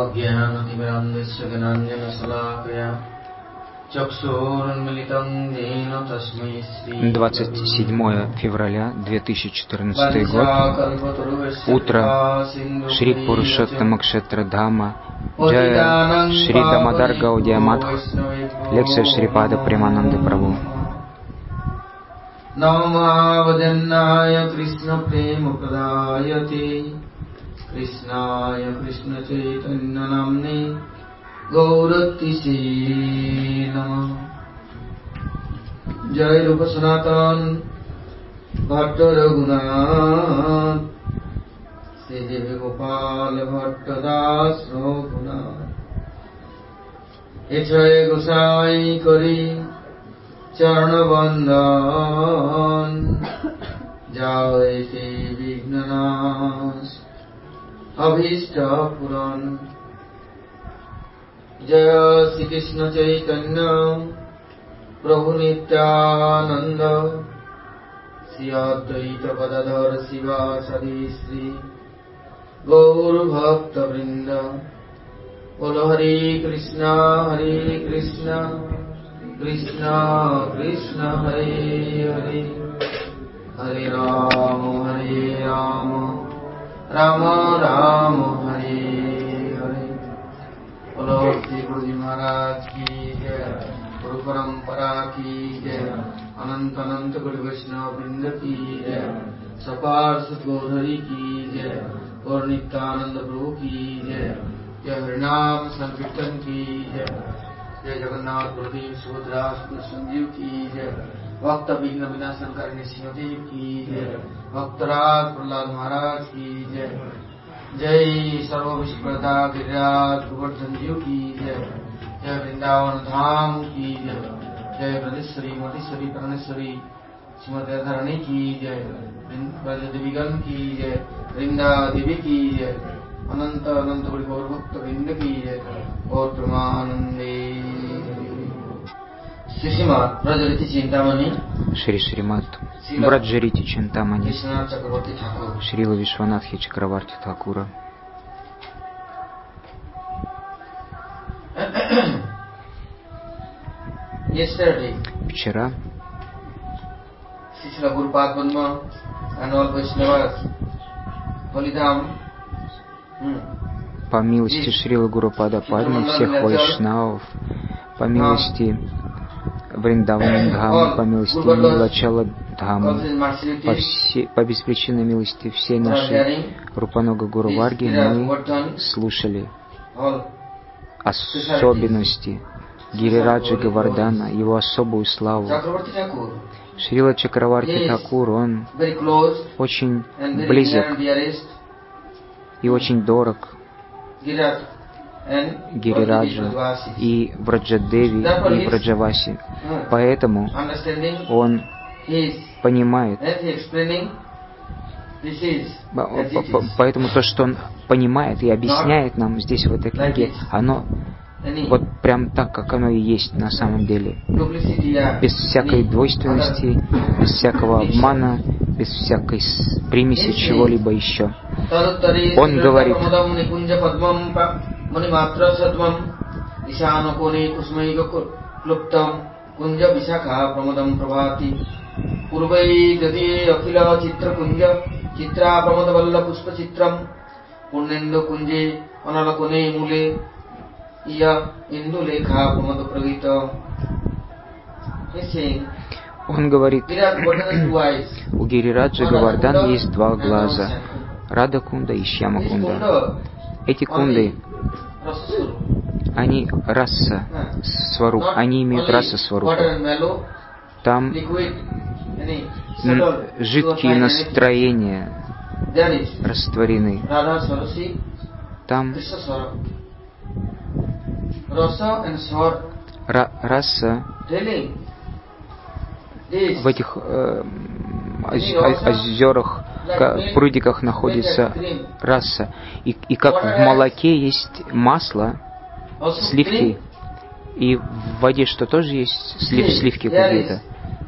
अज्ञानतिमिरान्धस्य ज्ञानाञ्जनशलाकया 27 февраля 2014 год. Утро. Шри Пурушоттама Кшетра Дхама. Джая Шри Дамодар Гаудия Матх. Лекция Шрипада Премананды Прабху. Намаваданная Кришна Према Прадаяти Кришная Кришна Чайтанья Намни Гауратисе Нама. Jai Rupa Sanatan Bhatta Raghunath Sri Devi Gopal Bhatta Das Raghunath Echai Gosai Kari Charana Bandhan Jai Te Vignanas Abhishta Puran. Jaya Sri Krishna Chaitanya Prabhu Nityananda Sri Advaita Gadadhar Sivasadi Sri Gaur Bhakta Vrinda. Bolo Hare Krishna Krishna Krishna Hare Hare Hare Rama Rama Rama Hare Hare. Bolo Shri Guruji Maharaj ki jai. Guru Parampara ki jai. Anant Anant Guru Vaishnava Vrinda ki jai. Sapar Satgodhari ki jai. Gaur Nityananda Prabhu ki jai. Jai Harinam Sankirtan ki jai. Jai Jagannath Baladev Subhadra Sanjeev ki jai. Bhakta Vigna Vinasan Karini Sinhadev ki jai. Bhaktaraj Prahlad Maharaj ki jai. Jai Sarva Vishprada Giriraj Govardhan Ji ki jai. Jai Vrindavan Dham ki jai. Jai Bradeshwari Madheshwari Praneshwari Srimati Radharani ki jai. Braja Devigan ki jai. Vrinda Devi ki jai. Ananta Ananta Guru Gaur Bhakta Vrinda ki jai. Gaur Pramanande. Srimad Brajariti Chintamani Шри Шримат Браджарити Чинтамани Шрила Вишванатхи Чакраварти Thakura. Вчера по милости Шрила Гурупада Падма, всех вайшнавов, по милости Вриндавана Дхамы, по милости Нилачала Дхамы, по беспричинной милости всей нашей Рупанога Гуру Варги, мы слушали особенности Гирираджа Гавардана, его особую славу. Шрила Чакраварти Thakura, он очень близок и очень дорог Гирираджа и Браджадеви и Браджаваси. Поэтому он понимает, поэтому то, что он понимает и объясняет нам здесь в этой книге, оно вот прям так, как оно и есть на самом деле. Без всякой двойственности, без всякого обмана, без всякой примеси чего-либо еще. Он говорит: он говорит, у Гирираджа Гавардана есть два глаза, Рада Кунда и Шьяма Кунда. Эти кунды, они раса сваруп, они имеют раса сварупа. Там жидкие настроения растворены. Там раса в этих озерах, прудиках находится раса. И как в молоке есть масло, сливки, и в воде что тоже есть сливки какие-то.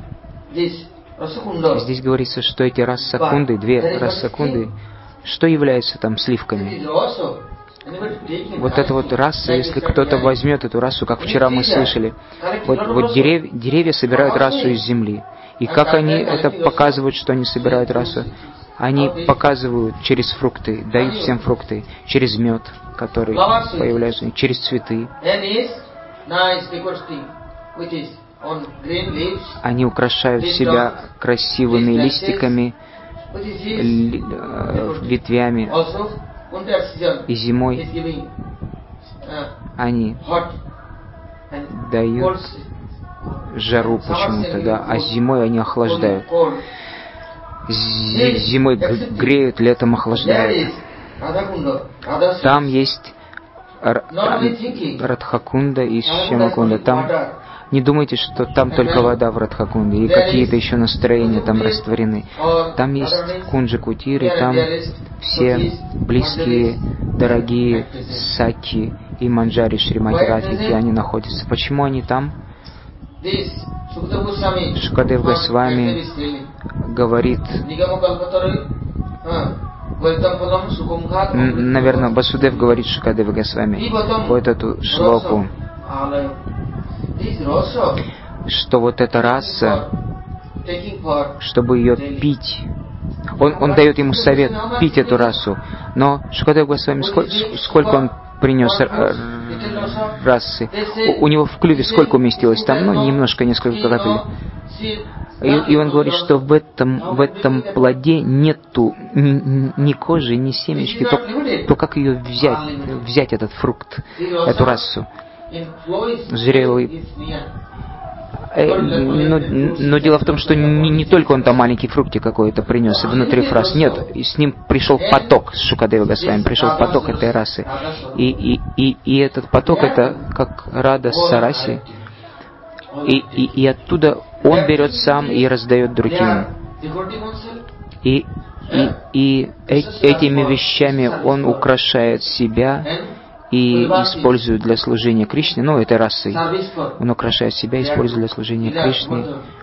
Здесь говорится, что эти рассакунды, две рассакунды, что является там сливками? вот эта вот раса, если кто-то возьмет эту расу, как вчера мы слышали, вот деревья собирают расу из земли. И как они это показывают, что они собирают расу? Они показывают через фрукты, дают всем фрукты, через мед, который появляется, через цветы. Они украшают себя красивыми листиками, ветвями. И зимой они дают жару почему-то, да, а зимой они охлаждают. Зимой греют, летом охлаждают. Там есть Радхакунда и Шьямакунда. Там не думайте, что там только вода в Радхакунде и какие-то еще настроения там растворены. Там есть Кунджа Кутиры, там все близкие, дорогие Саки и Манджари Шримати Радхики, они находятся. Почему они там? Шукадев Госвами говорит, наверное, Басудев говорит Шукадев Госвами вот эту шлоку, что вот эта раса, чтобы ее пить, он дает ему совет пить эту расу, но Шукадев Госвами, сколько он принес расы, у него в клюве сколько уместилось там, ну, немножко, несколько капель. И он говорит, что в этом плоде нету ни кожи, ни семечки, то как ее взять этот фрукт, эту расу, зрелый. Но дело в том, что не только он там маленький фруктик какой-то принес внутри фраз. Нет, с ним пришел поток, с Шукадева Госвами, пришел поток этой расы. И этот поток, это как Рада Сараси. И оттуда он берет сам и раздает другим. И этими вещами он украшает себя и использует для служения Кришне, ну, этой расой. Он украшает себя и использует для служения Кришне.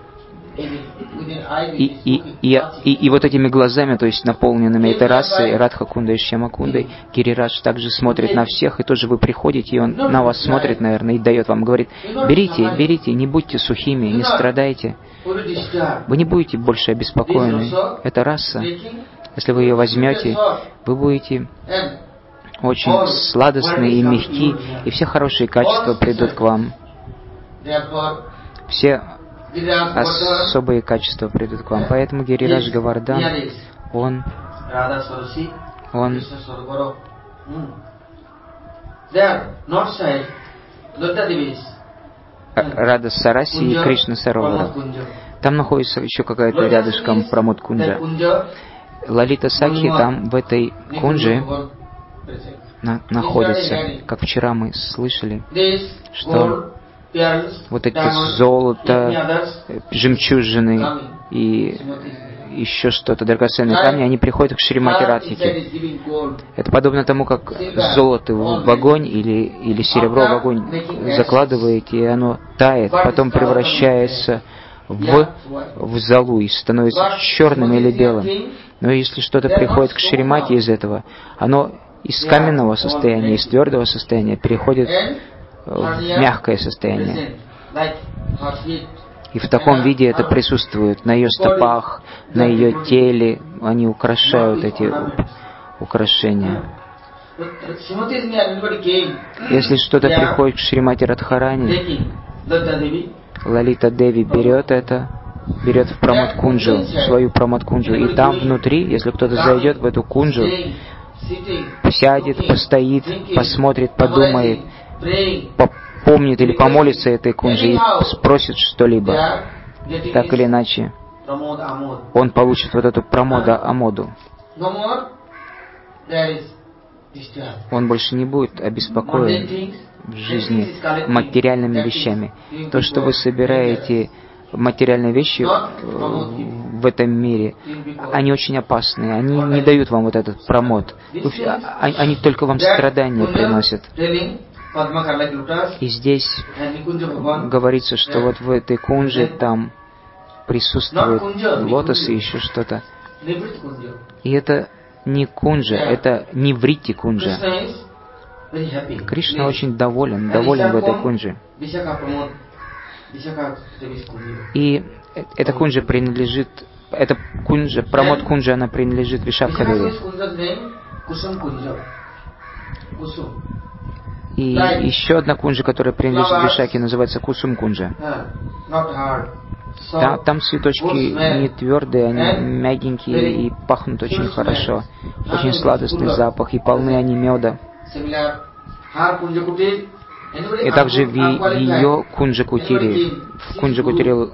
И вот этими глазами, то есть наполненными этой расой, Радхакундой и Шьямакундой, Гирирадж также смотрит на всех, и тоже вы приходите, и он на вас смотрит, наверное, и дает вам, говорит, берите, не будьте сухими, не страдайте. Вы не будете больше обеспокоены. Эта раса, если вы ее возьмете, вы будете очень сладостные и мягкие, и все хорошие качества придут к вам. Все особые качества придут к вам. Поэтому Гирирадж Говардхан, он Рада Сараси и Кришна Саровара. Там находится еще какая-то рядышком Прамод Кунджа. Лалита Сакхи там в этой кунже находится. Как вчера мы слышали, что вот эти золото, жемчужины и еще что-то, драгоценные камни, они приходят к Шримати Радхике. Это подобно тому, как золото в огонь или серебро в огонь закладываете, и оно тает, потом превращается в золу и становится черным или белым. Но если что-то приходит к Шримати из этого, оно из каменного состояния, из твердого состояния переходит в мягкое состояние. И в таком виде это присутствует на ее стопах, на ее теле. Они украшают эти украшения. Если что-то приходит к Шримати Радхарани, Лалита Деви берет в Прамод Кунджу, свою Прамод Кунджу, и там внутри, если кто-то зайдет в эту кунджу, сядет, постоит, посмотрит, подумает, помнит или помолится этой кунджи и спросит что-либо, так или иначе, он получит вот эту прамода амоду. Он больше не будет обеспокоен в жизни материальными вещами. То, что вы собираете материальные вещи в этом мире, они очень опасные. Они не дают вам вот этот прамод. Они только вам страдания приносят. И здесь говорится, что вот в этой кунже там присутствуют лотосы и еще что-то. И это не кунджа, это не вритти кунджа. Кришна очень доволен в этой кунджи. И эта кунджа принадлежит, эта кунджа, Прамод кунджа, она принадлежит Вишакха-деве. И еще одна кунджа, которая принадлежит Вишаке, называется Кусум кунджа. Там цветочки не твердые, они мягенькие и пахнут очень хорошо. Очень сладостный запах, и полны они меда. И также в ее Кунджа-кутире, в Кунджа-кутире,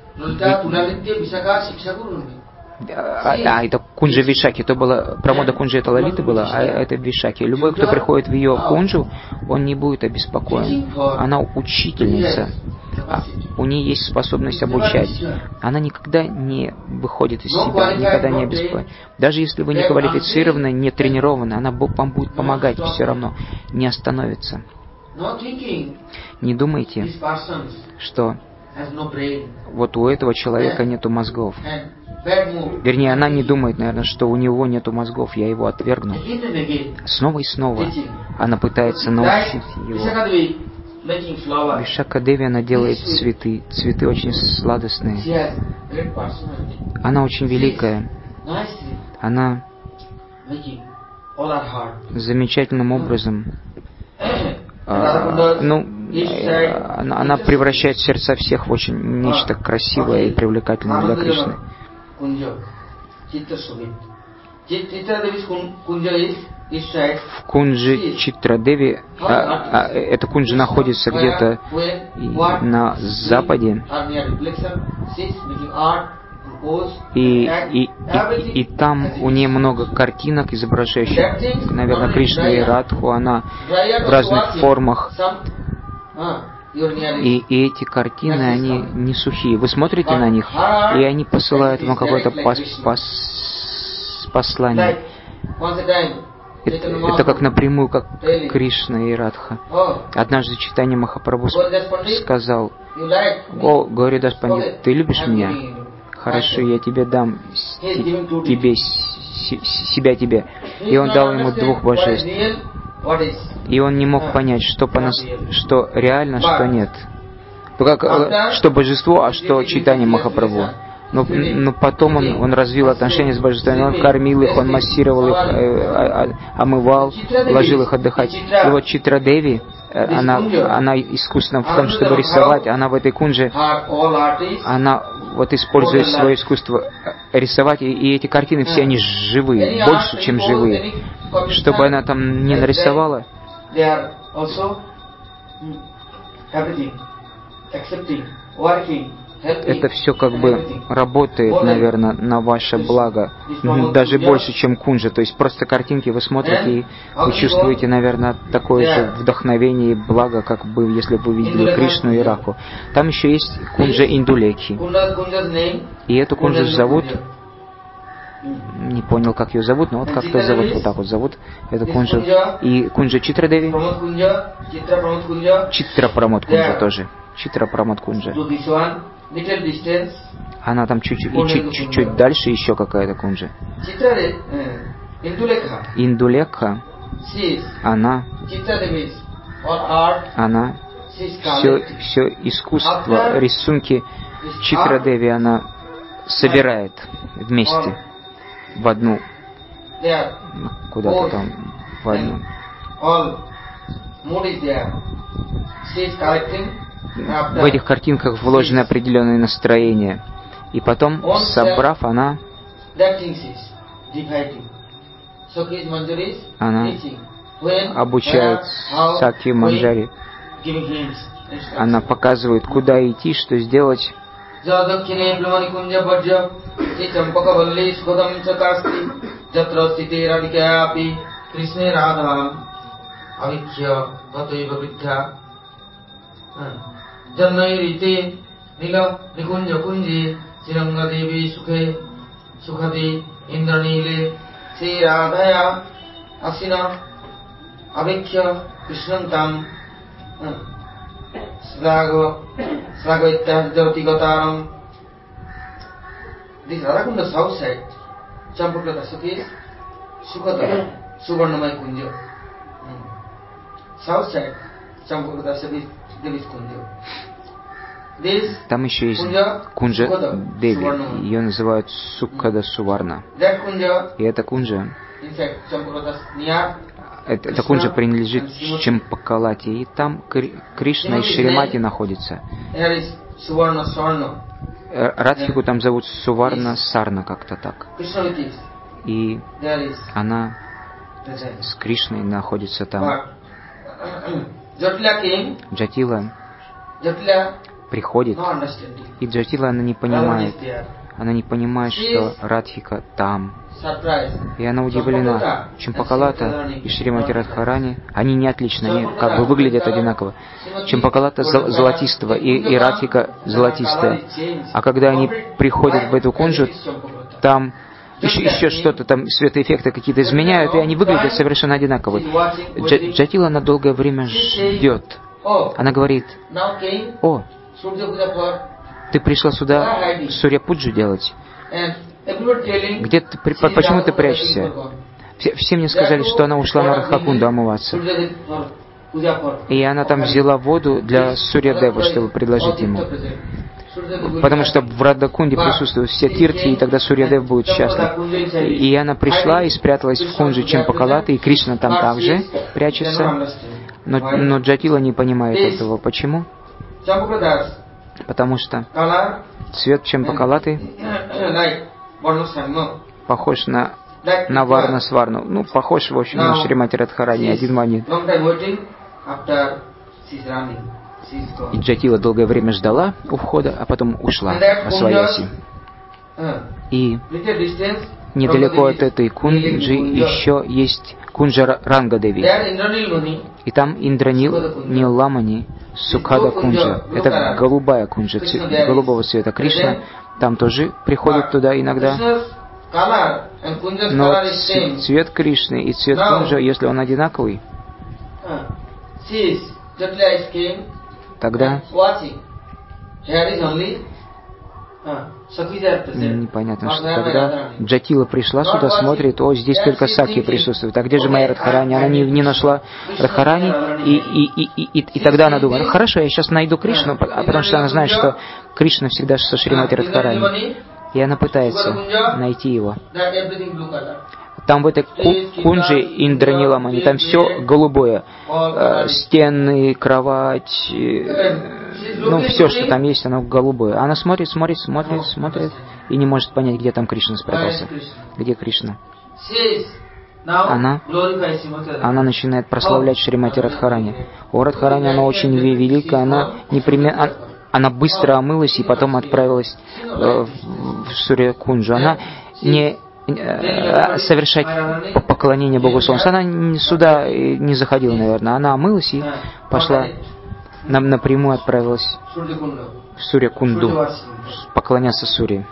это Кунджа Вишаки, то было, Прамода Кунджа это Лалита была, а это Вишаки. Любой, кто приходит в ее Кунджу, он не будет обеспокоен. Она учительница. У нее есть способность обучать. Она никогда не выходит из себя, никогда не обеспокоена. Даже если вы не квалифицированы, не тренированы, она вам будет помогать все равно, не остановится. Не думайте, что вот у этого человека нету мозгов. Вернее, она не думает, наверное, что у него нету мозгов, я его отвергну. Снова и снова она пытается научить его. Вишакха-деви, она делает цветы. Цветы очень сладостные. Она очень великая. Она замечательным образом, она превращает сердца всех в очень нечто красивое и привлекательное для Кришны. В Кунджи Читра-деви, эта кунджа находится где-то на западе, и там у нее много картинок, изображающих, наверное, Кришну и Радху, она в разных формах. И эти картины, они не сухие. Вы смотрите на них, и они посылают вам какое-то послание. Это как напрямую, как Кришна и Радха. Однажды Чайтанья Махапрабху сказал: «О, Гауридас Пандит, ты любишь меня? Хорошо, я тебе дам себя тебе». И он дал ему двух божеств. И он не мог понять, что реально, что нет. Что божество, а что Чайтанья Махапрабху. Но потом он развил отношения с божествами, он кормил их, он массировал их, омывал, ложил их отдыхать. И вот Читра-деви, она искусна в том, чтобы рисовать, она в этой кунже, она вот использует свое искусство рисовать, и эти картины все они живые, больше, чем живые. Чтобы она там не нарисовала, это все как бы работает, наверное, на ваше благо, даже больше, чем кунджа. То есть просто картинки вы смотрите, и вы чувствуете, наверное, такое же вдохновение и благо, как бы, если бы вы видели Кришну и Радху. Там еще есть кунджа Индулекхи. И эту кунджу зовут, не понял, как ее зовут, но вот как-то зовут, вот так вот зовут эту кунджу. И кунджа Читра-деви, Читра-прамод кунджа тоже. Читра-прамод кунджа. Она там чуть-чуть дальше еще какая-то кунджа. Индулекха, она все искусство, рисунки Читра-деви она собирает вместе в одну, куда-то там, в одну. В этих картинках вложено определенное настроение. И потом, собрав, она обучает Сакхи Манджари. Она показывает, куда идти, что сделать. Jannairite Nila Nikunja Kunji Siranga Devi Sukhe Sukhati Indranile Sri Radhaya Asina Abhikhya Krishnantam Slagavitya Jyoti Gataram. This Radhakunda south side, Champukata Sakhi Sukhata Suvarnamai Kunja. south side, Champakrata Devi's Kunja. Там еще есть Кунджа Деви, ее называют Сукхада Суварна. И эта Кунджа, эта Кунджа принадлежит Чампакалате, и там Кришна и Шримати находятся. Радхику там зовут Суварна Сарна, как-то так. И она с Кришной находится там. Джатила приходит, и Джатила она не понимает, что Радхика там. И она удивлена. Чампакалата и Шримати Радхарани, они не отличны, они как бы выглядят одинаково. Чампакалата золотистого и Радхика золотистая. А когда они приходят в эту кунджу, там еще что-то там, светоэффекты какие-то изменяют, и они выглядят совершенно одинаково. Джатила на долгое время ждет. Она говорит: «О, ты пришла сюда Сурья-пуджу делать. Где ты, почему ты прячешься?» Все мне сказали, что она ушла на Радхакунду омываться. И она там взяла воду для Сурья-девы, чтобы предложить ему. Потому что в Радхакунде присутствуют все тиртхи, и тогда Сурья-дев будет счастлив. И она пришла и спряталась в кунже Чампакалаты, и Кришна там также прячется. Но Джатила не понимает этого. Почему? Потому что цвет Чампакалаты похож на Варна-сварну. Ну, похож, в общем, на Шримати Радхарани. Один момент. И Джатила долгое время ждала у входа, а потом ушла освояси. И недалеко от этой кунджи еще есть кунджа Ранга-деви. И там Индранил Ниламани Сукхада Кунджа. Это голубая кунджа, голубого цвета. Кришна там тоже приходит туда иногда. Но цвет Кришны и цвет кунджа, если он одинаковый, тогда непонятно, что тогда Джатила пришла сюда, смотрит: о, здесь только Сакхи присутствует. А где же моя Радхарани? Она не нашла Радхарани, и тогда она думает: хорошо, я сейчас найду Кришну, потому что она знает, что Кришна всегда со Шримати Радхарани. И она пытается найти его. Там в этой кунже Индраниламани, там все голубое. Стены, кровать, ну все, что там есть, оно голубое. Она смотрит, и не может понять, где там Кришна спрятался. Где Кришна? Она начинает прославлять Шримати Радхарани. О, Радхарани, она очень велика, она быстро омылась и потом отправилась в Сурья-кунджу. Она не совершать поклонение Богу Солнца. Она сюда не заходила, наверное. Она омылась и пошла, напрямую отправилась в Сурья-кунду поклоняться Сурье.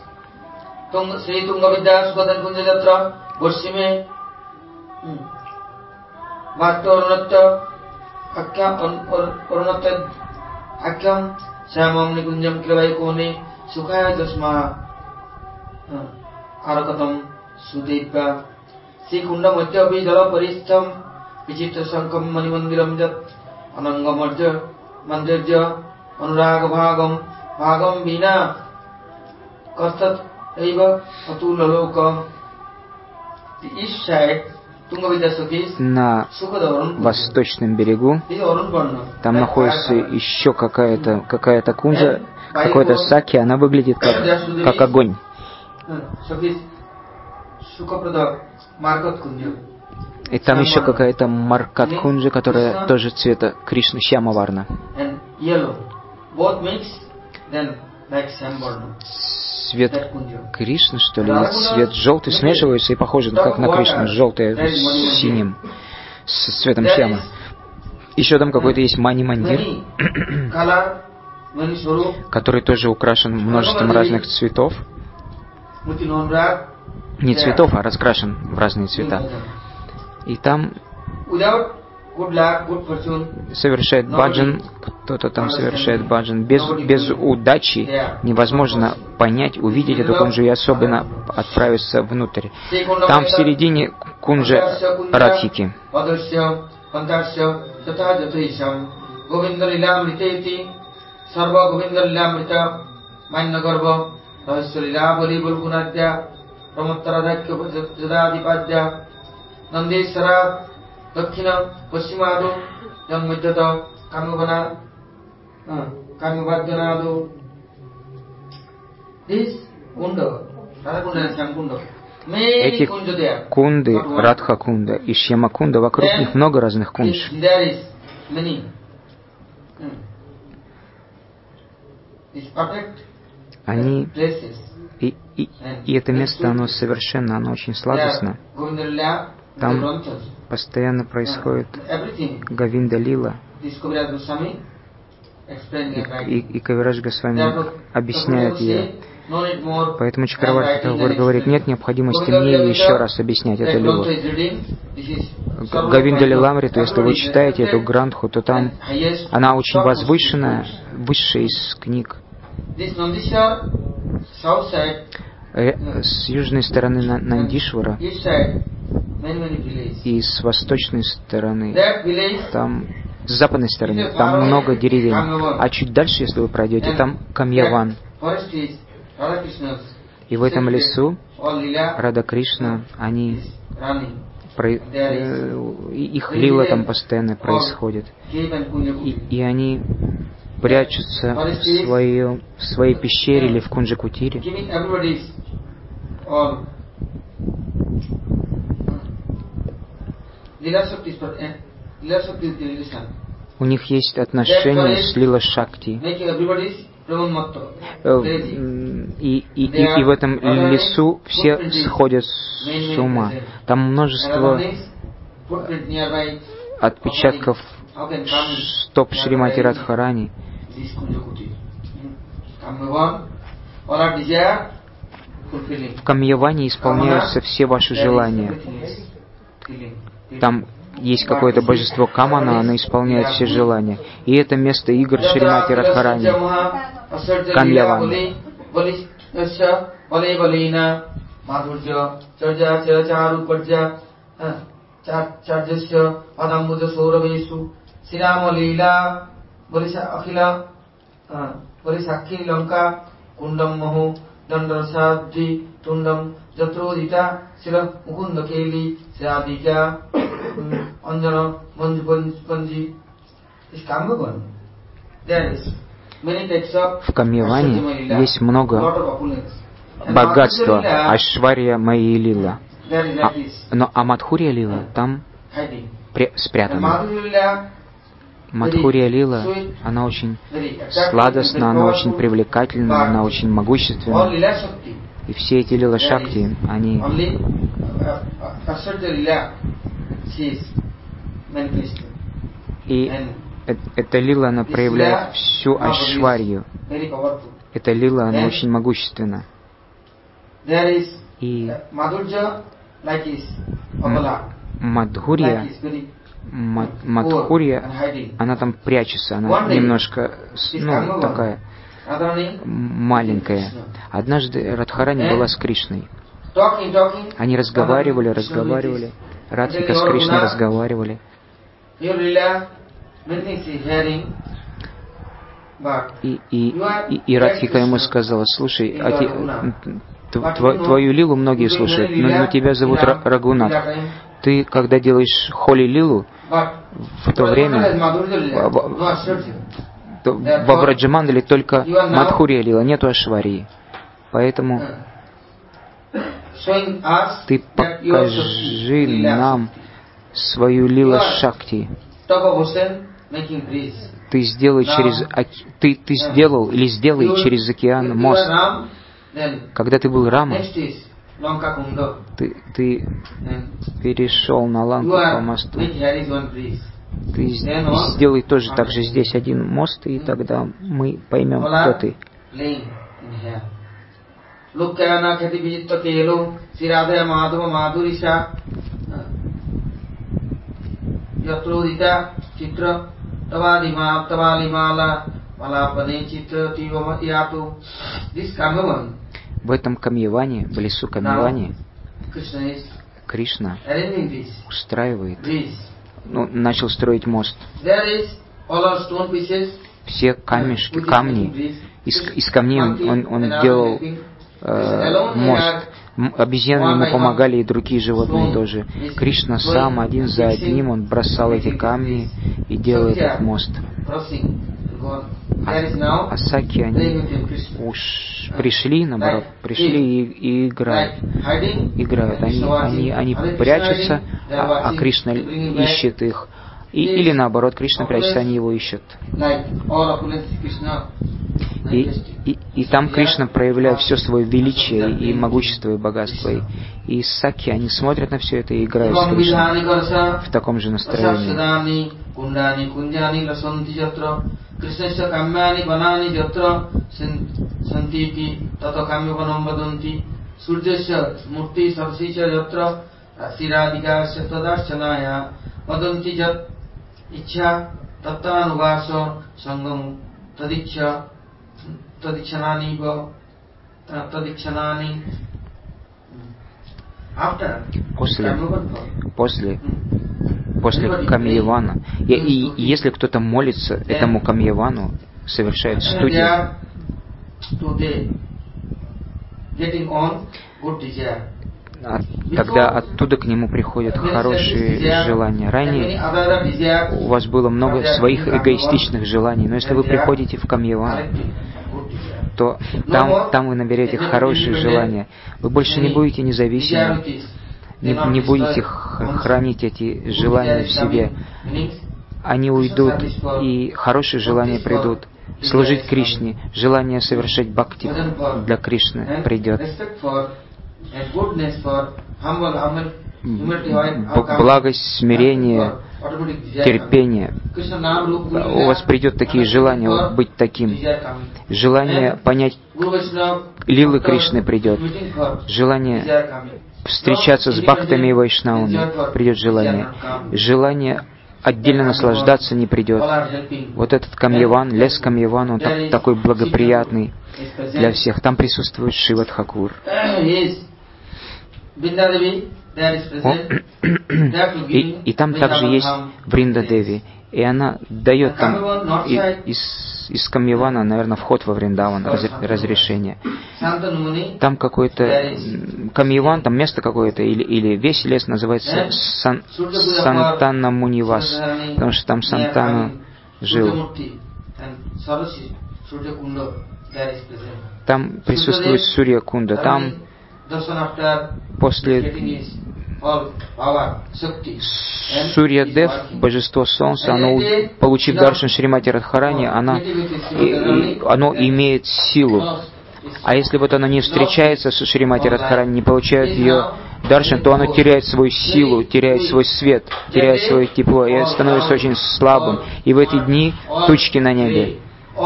Arakatam Sudipya Sikunda Madhyapi Jala Paristham Vichitra Sankam Manimandiram Jat Anangamarja Mandirja Anuraga Bhagam Vina Kastat Eva Atulaloka. The east side на восточном берегу там находится еще какая-то кунджа, какой-то саки, она выглядит как огонь. И там еще какая-то Маркат Кунджа, которая тоже цвета Кришны, Шьяма-варна. Цвет Кришны, что ли, и цвет желтый смешиваются и похожи как на Кришну, желтое с синим, с цветом Шьямы. Еще там какой-то есть Мани-мандир, который тоже украшен множеством разных цветов. Не цветов, а раскрашен в разные цвета. И там совершает баджан, кто-то там совершает баджан. Без удачи невозможно понять, увидеть эту кунджу и особенно отправиться внутрь. Там в середине кунджа Радхики. Pantasya Tata Jataisham Govinda Lila Mriteti Sarva Govinda Lila Mrita Manya Garva Rahasya Lila Bali Bulgunadya Pramattara Dhakya Jadadipadya Nandesara Dakshina Paschimadu Janmajjata Kamavadyanadu. This Kunda, Radhakunda and Shyamkunda. Эти кунды, Радха-кунда и Шьяма-кунда, вокруг них много разных кундж. Они, и это место, оно совершенно, оно очень сладостно. Там постоянно происходит Говинда-лила. И Кавирадж Госвами объясняет ее. Поэтому Чакраварти Тхакур говорит, нет необходимости мне еще раз объяснять эту лилу. Говинда Лиламриту, если вы читаете эту грантху, то там она очень возвышенная, высшая из книг. С южной стороны Нандишвара и с восточной стороны, там, с западной стороны, там много деревень. А чуть дальше, если вы пройдете, там Камьяван. И в этом лесу Рада Кришна, они, их лила там постоянно происходит. И они прячутся в своей пещере или в Кунджа-кутире. У них есть отношения с Лила Шакти. И в этом лесу все сходят с ума. Там множество отпечатков стоп Шримати Радхарани. В Камьяване исполняются все ваши желания. Там есть какое-то божество Камана, оно исполняет все желания. И это место игр Шримати Радхарани. Камьяван. Tundam Jatrodita Sila Mukunda Keli Siradika Anjana Manjupanji is Kambavan. There is many types of. В Камьяване есть много богатства, Айшварья Майи Лила. Но Мадхурья Лила там спрятана. Мадхурья Лила, она очень сладостна, она очень привлекательна, она очень могущественна. И все эти Лила Шакти, они... И эта Лила, она проявляет всю Айшварью. Эта Лила, она очень могущественна. И Мадхурья, она там прячется, она немножко, такая маленькая. Однажды Радхарани была с Кришной. Они разговаривали. Радхика с Кришной разговаривали. И Радхика ему сказала, слушай, твою лилу многие слушают, но тебя зовут Рагунат. Ты, когда делаешь холи-лилу, в то время во Враджамандале только Мадхурья лила, нету Ашварии. Поэтому ты покажи нам свою лила Шакти. Ты сделай через океан мост. Когда ты был Рама, ты перешел на Ланку по мосту. Ты сделай тоже так же здесь один мост, и тогда мы поймем, кто ты. В этом Камьяване, в лесу Камьяване, Кришна устраивает начал строить мост. Все камни, из камней он делал мост. Обезьяны ему помогали, и другие животные тоже. Кришна сам, один за одним, он бросал эти камни и делал этот мост. А саки, они уж пришли, наоборот, пришли и играют. Они прячутся, а Кришна ищет их. Или наоборот, Кришна прячется, они его ищут. И там Кришна проявляет все свое величие и могущество и богатство. И саки, они смотрят на все это и играют с Кришной в таком же настроении. После Камьявана, и если кто-то молится этому Камьявану, совершает студию, тогда оттуда к нему приходят хорошие желания. Ранее у вас было много своих эгоистичных желаний, но если вы приходите в Камьяван, то там вы наберете хорошие желания. Вы больше не будете независимы, не будете хранить эти желания в себе. Они уйдут, и хорошие желания придут. Служить Кришне, желание совершать бхакти для Кришны придет. Благость, смирение, терпение. У вас придет такие желания быть таким. Желание понять лилы Кришны придет. Желание встречаться с бхактами и вайшнавами придет желание. Желание отдельно наслаждаться не придет. Вот этот Камьяван, лес Камьяван, он такой благоприятный для всех. Там присутствует Шива Тхакур. И там также есть Вринда Деви. И она дает там из Камьявана, наверное, вход во Вриндаван, разрешение. Там какой-то Камьяван, там место какое-то, или весь лес называется Сантана Мунивас, потому что там Сантана жил. Там присутствует Сурья Кунда. Там после Сурья Дев, божество солнца, оно, получив даршан Шримати Радхарани, оно имеет силу. А если вот оно не встречается с Шримати Радхарани, не получает ее даршан, то оно теряет свою силу, теряет свой свет, теряет свое тепло, и становится очень слабым. И в эти дни тучки на небе.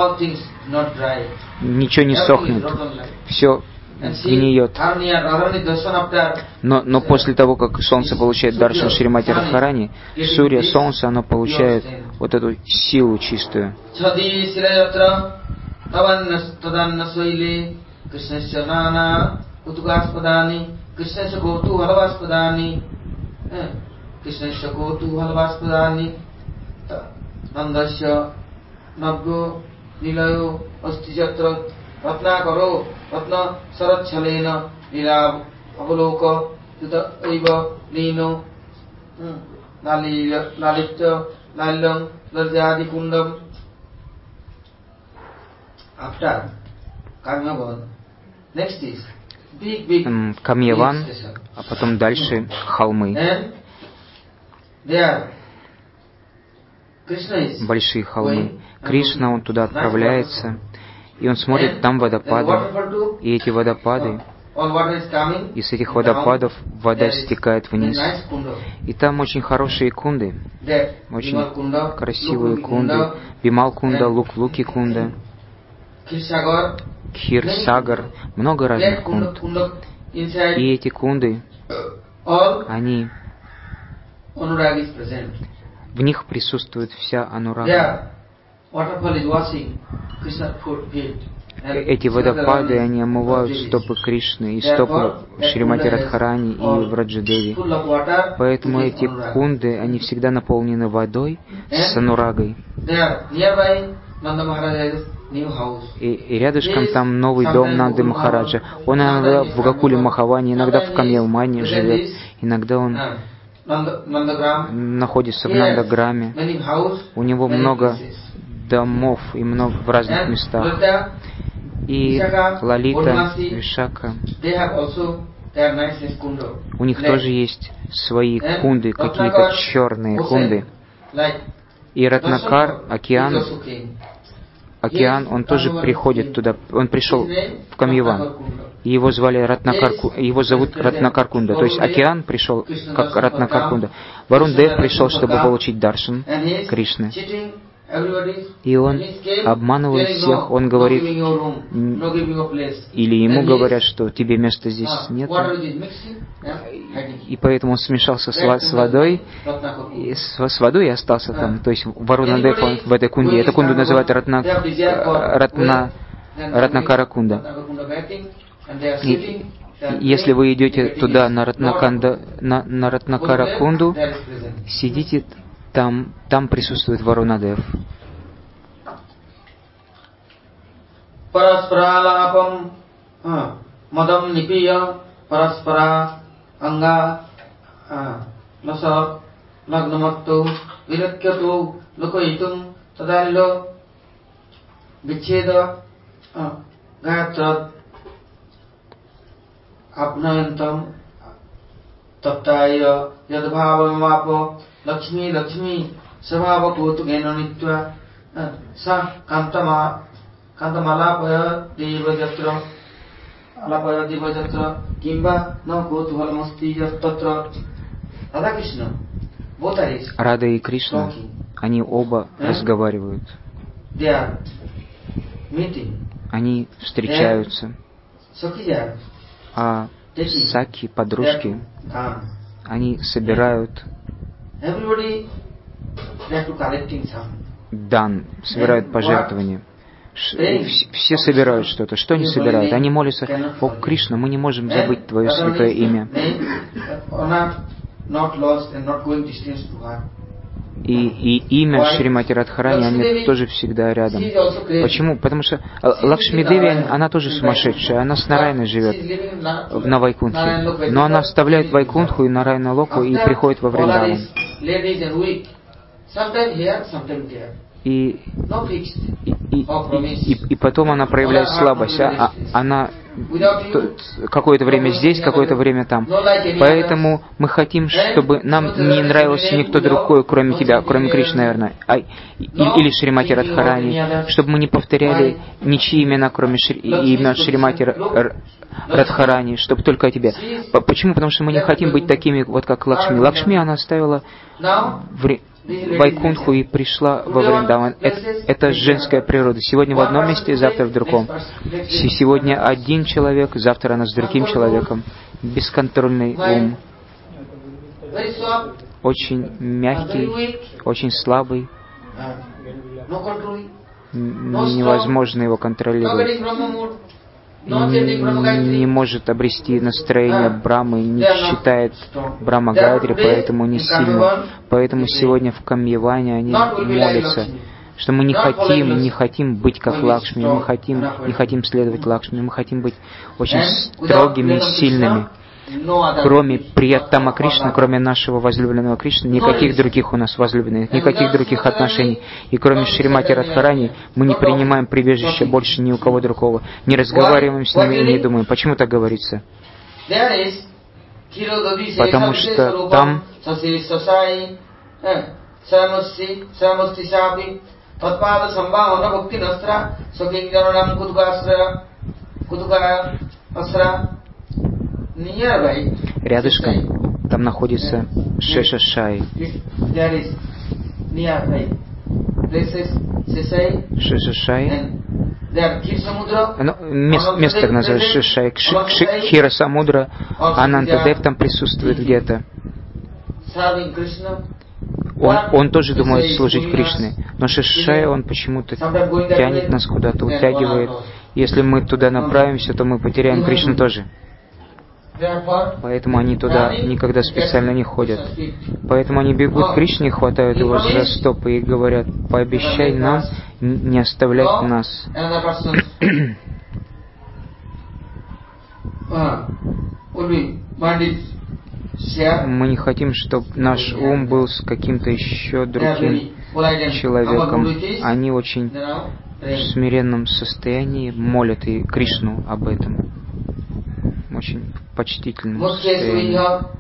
Ничего не сохнет. Все гниет. Но после того, как солнце получает даршан Шримати Радхарани, Сурья, солнце, оно получает вот эту силу чистую. Ratnakaro, Ratna Sarat Chalena, Lila Avaloka, Yuta Eva, Lino, Lalita, Lalang, Laljadi Kundam. After Kamyavan, next is big Камьяван, а потом дальше холмы. Большие холмы. Кришна, он туда отправляется. И он смотрит, там водопады, и эти водопады, и с этих водопадов вода стекает вниз. И там очень хорошие кунды, очень красивые кунды. Бимал кунда, Луки кунда, Кхир Сагар, много разных кунд. И эти кунды, они, в них присутствует вся анурага. эти водопады, они омывают стопы Кришны и стопы Шримати Радхарани и Враджадеви. Поэтому эти кунды, они всегда наполнены водой с анурагой. И рядышком там новый дом Нанды Махараджа. Он иногда в Гакуле Махаване, иногда в Камьялмане живет, иногда он находится в Нандаграме. У него много домов и много в разных местах. И Лалита, Вишака, у них тоже есть свои кунды, какие-то черные кунды. И Ратнакар, океан, он тоже приходит туда. Он пришел в Камьяван. Его звали его зовут Ратнакар Кунда. То есть океан пришел как Ратнакар Кунда. Варун Дев пришел, чтобы получить даршан Кришны. И он обманывает всех, он говорит, или ему говорят, что тебе места здесь нет. И поэтому он смешался с водой, и с водой и остался там. То есть Варунадев он в этой кунде. Эту кунду называют Ратнакара Кунда. И если вы идете туда на Ратнакара Кунду, сидите там присутствует Варунадев. Параспралапам мадам нипия параспра анга ласа лагнаматту виракьяту локоитум тадалло вичеда гаятрат апнаянтам таптая ядбhavamapо Lakshmi Lakshmi Savava Kotu Genanitva Sa Kantamalapaya Devajatra Alapaya Devajatra Kimba No Kotu Halamasti Tatra Radha Krishna. Вот они. Рада и Кришна, они оба разговаривают. Они встречаются. А саки, подружки, они собирают дан, собирают пожертвования. Все собирают что-то. Что они собирают? Они молятся: «О, Кришна, мы не можем забыть Твое святое имя». И имя Шримати Радхарани, они тоже всегда рядом. Почему? Потому что Лакшми Деви, она тоже сумасшедшая. Она с Нарайной живет на Вайкунтхе. Но она оставляет Вайкунтху и Нарайна Локу и приходит во Вриндаван. И потом она проявляет слабость. Она какое-то время здесь, какое-то время там. Поэтому мы хотим, чтобы нам не нравился никто другой, кроме тебя, кроме Кришны, наверное, или Шримати Радхарани, чтобы мы не повторяли ничьи имена, кроме имен Шримати Радхарани, чтобы только о тебе. Почему? Потому что мы не хотим быть такими, вот как Лакшми. Лакшми она оставила Вайкунтху и пришла во Вриндаван. Это женская природа. Сегодня в одном месте, завтра в другом. Сегодня один человек, завтра она с другим человеком. Бесконтрольный ум. Очень мягкий, очень слабый. Невозможно его контролировать. Не может обрести настроение Брамы, не читает Брахма Гайатри, поэтому не сильно. Поэтому сегодня в Камьяване они молятся, что мы не хотим быть как Лакшми, не хотим следовать Лакшми, мы хотим быть очень строгими и сильными. Кроме Прияттама Кришны, кроме нашего возлюбленного Кришны, никаких других у нас возлюбленных, никаких других отношений. И кроме Шримати Радхарани мы не принимаем прибежище больше ни у кого другого, не разговариваем с ними и не думаем. Почему так говорится? Потому что там рядышком там находится Шешашай. Шешашай. Место так называется Шешашай. Кшира Самудра. Анантадев там присутствует где-то. Он тоже думает служить Кришне, но Шешашай, он почему-то тянет нас куда-то, утягивает, Если мы туда направимся, то мы потеряем Кришну тоже. Поэтому они туда никогда специально не ходят. Поэтому они бегут к Кришне, хватают его за стопы и говорят: пообещай нам не оставлять нас. Мы не хотим, чтобы наш ум был с каким-то еще другим человеком. Они очень в смиренном состоянии молят и Кришну об этом. Очень почтительном состоянии.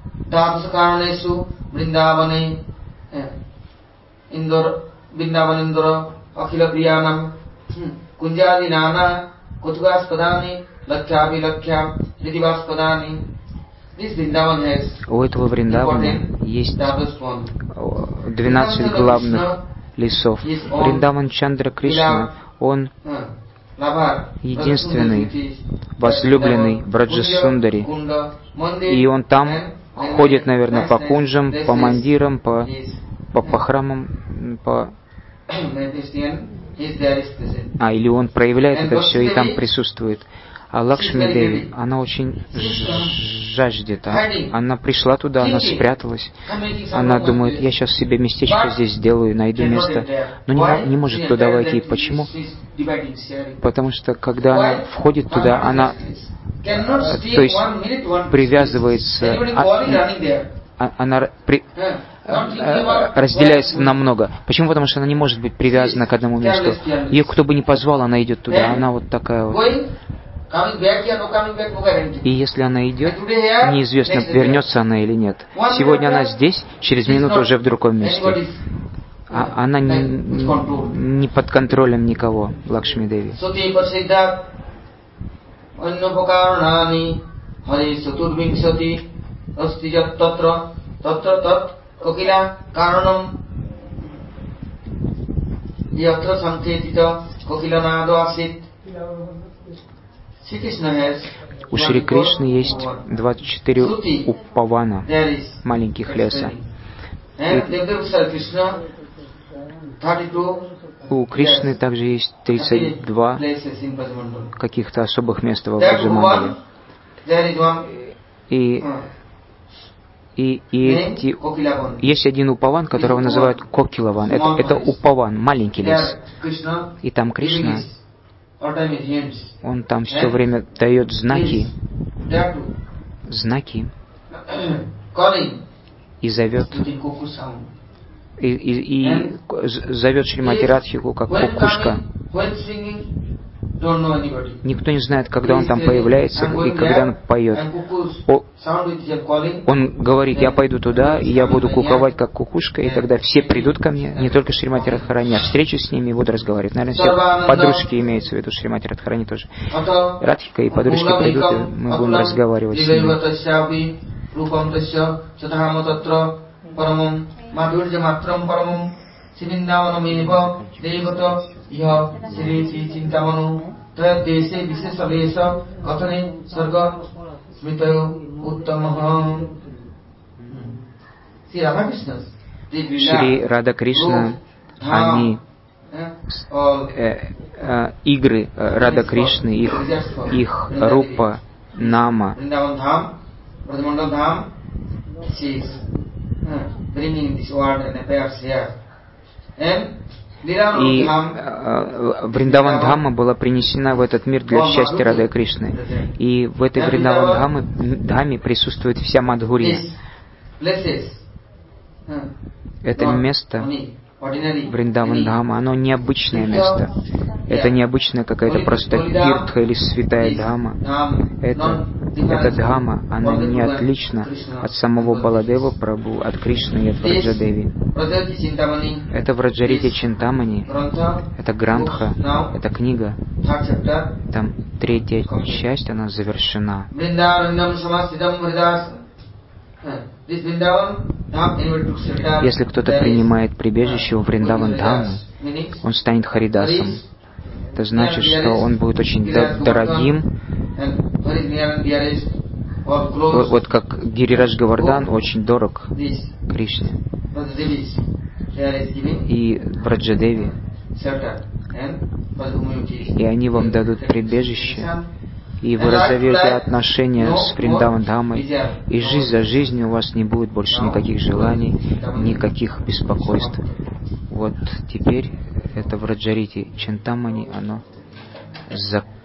У этого Вриндавана есть 12 главных лесов. Вриндаван Чандра Кришна, он единственный возлюбленный Браджасундари. И он там ходит, наверное, по кунджам, по мандирам, по храмам, или он проявляет это все и там присутствует. А Лакшми Деви, она очень жаждет. Она пришла туда, она спряталась. Она думает: я сейчас себе местечко здесь сделаю, найду место. Но не может туда войти. Почему? Потому что когда она входит туда, она, то есть, привязывается, она разделяется на много. Почему? Потому что она не может быть привязана к одному месту. Ее кто бы ни позвал, она идет туда. Она вот такая вот. И если она идет, неизвестно, вернется она или нет. Сегодня она здесь, через минуту уже в другом месте. Она не под контролем никого, Лакшми Деви. У Шри Кришны есть 24 упавана, маленьких леса. У Кришны также есть 32 каких-то особых места во Браджамандале. И есть один упаван, которого называют Кокилаван. Это упаван, маленький лес. И там Кришна, он там все время дает знаки, и зовет, и зовет Шримати Радхику как кукушка. Никто не знает, когда он там появляется и когда он поет. Он говорит: я пойду туда, и я буду куковать как кукушка, и тогда все придут ко мне, не только Шримати Радхарани, я встречусь с ними и буду разговаривать. Наверное, все подружки имеются в виду, Шримати Радхарани тоже. Радхика и подружки придут, и мы будем разговаривать с ними. Шри Рада Кришна, они игры Рада Кришны, их рупа, нама, и Вриндаван Дхамма была принесена в этот мир для счастья Рады Кришны. И в этой Вриндаван Дхаме присутствует вся Мадхурия. Это место, Вриндаван Дхама, оно необычное место. Это необычная какая-то просто тиртха или святая Дхама. Это Дхама, она не отлична от самого Баладева Прабху, от Кришны и от Враджадеви. Это Враджарити Чинтамани, это Грантха, это книга. Там 3-я часть, она завершена. Если кто-то принимает прибежище у Вриндаван Дхамы, он станет Харидасом. Это значит, что он будет очень дорогим. Вот как Гирирадж Говардан очень дорог Кришне. И Враджадеви, и они вам дадут прибежище, и вы разовьете отношения с Вриндаван-дамой, и жизнь за жизнью у вас не будет больше никаких желаний, никаких беспокойств. Вот теперь это Враджарити Чинтамани, оно